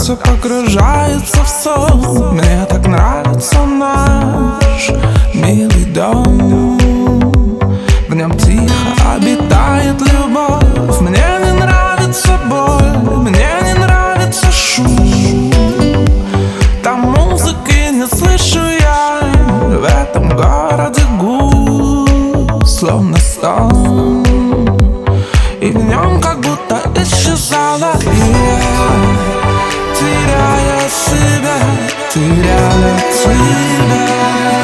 все погружается в сон. Мне так нравится наш милый дом. В нем тихо обитает любовь. Мне не нравится боль, мне не нравится шум. Там музыки не слышу я. В этом городе гул, словно сон. И в нем как будто исчезала я, теряя себя, теряя тебя.